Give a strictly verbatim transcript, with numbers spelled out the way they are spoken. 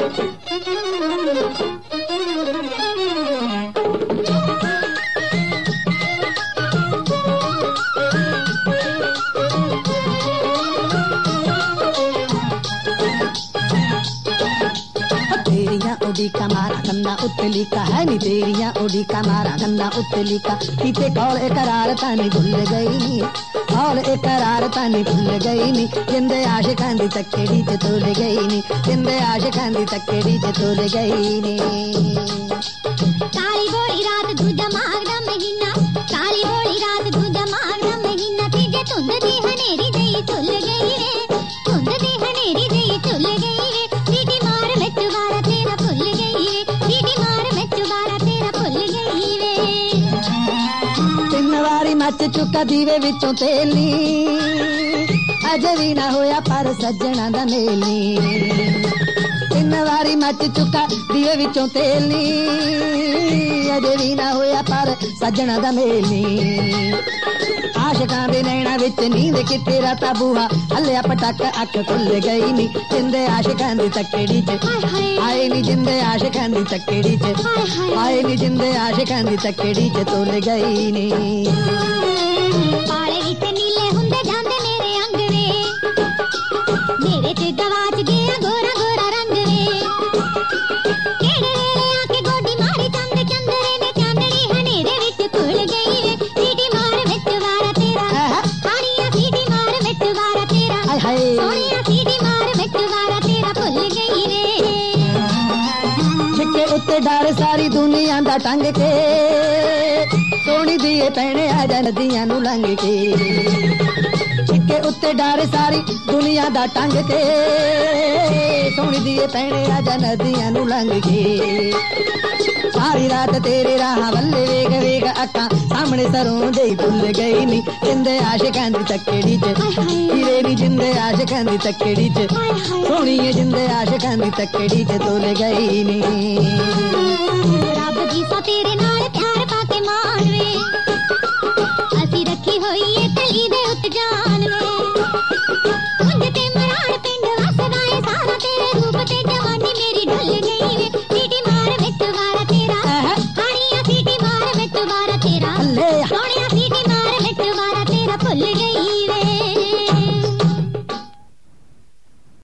का मारा गन्ना उतली का है नी तेरिया ओडी का मारा गन्ना उतली का पीते कौल करार तानी भूल गई नी कौल करार तानी भूल गई नी जिंदे आशिकां दी तक्केड़ी च तोल गई नी जिंदे आशिकां दी तक्केड़ी च तोल गई नी काली बोली रात दूजा माघ दा महीना काली बोली रात दूजा माघ दा महीना तीजे धुंद दी हनेरी जई चुल गई रे धुंद दी हनेरी जई चुल गई रे सीटी मार में चुबारा तेरा भुल गई रे सीटी मार में चुबारा तेरा भुल गई रे तीन वारी मच चुका दीवे विचों तेल नी अजे भी ना होया पर सज्जणा दा मेल नी तीन वारी मच चुका दीवे विचों तेल नी अजे भी ना होया पर सज्जणा दा मेल नी आशिकां दे नैना विच नींद किथे राता बूहा हल्लिया पटक अख खुल गई नी जिंदे आशिकां दी तक्केड़ी च आए नी जिंदे आशिकां दी तक्केड़ी च आए नी जिंदे आशिकां दी तक्केड़ी च तोल गई नी पाले विच नीले हुंदे जांदे मेरे अंग वे मेरे ते गवाच गया गोरा गोरा रंग वे केड़े वेले आके गोडी मारी चंद चंदरे ने चांदनी हनेरे विच खुल गई रे सीटी मार विच वारा तेरा सोनिया सीटी मार विच वारा तेरा हाय हाय सोनिया सीटी मार विच वारा तेरा भुल गई रे छिके उत्ते डर सारी दुनिया दा टंग के सोनी दिए पैणे आजा नदियां नू लंघ के छिके उत्ते डर सारी दुनिया दा टंग के सोनी दिए पैणे आजा नदियां नू लंघ के सारी रात तेरे राह वल्ले वेग वेग अक्कां सामने सरों दे भुल गई नी जिंदे आशिकां दी तक्केड़ी च हीरे नी जिंदे आशिकां दी तक्केड़ी च सोनिए जिंदे आशिकां दी तक्केड़ी च तोल गई नी रब जी सा तेरे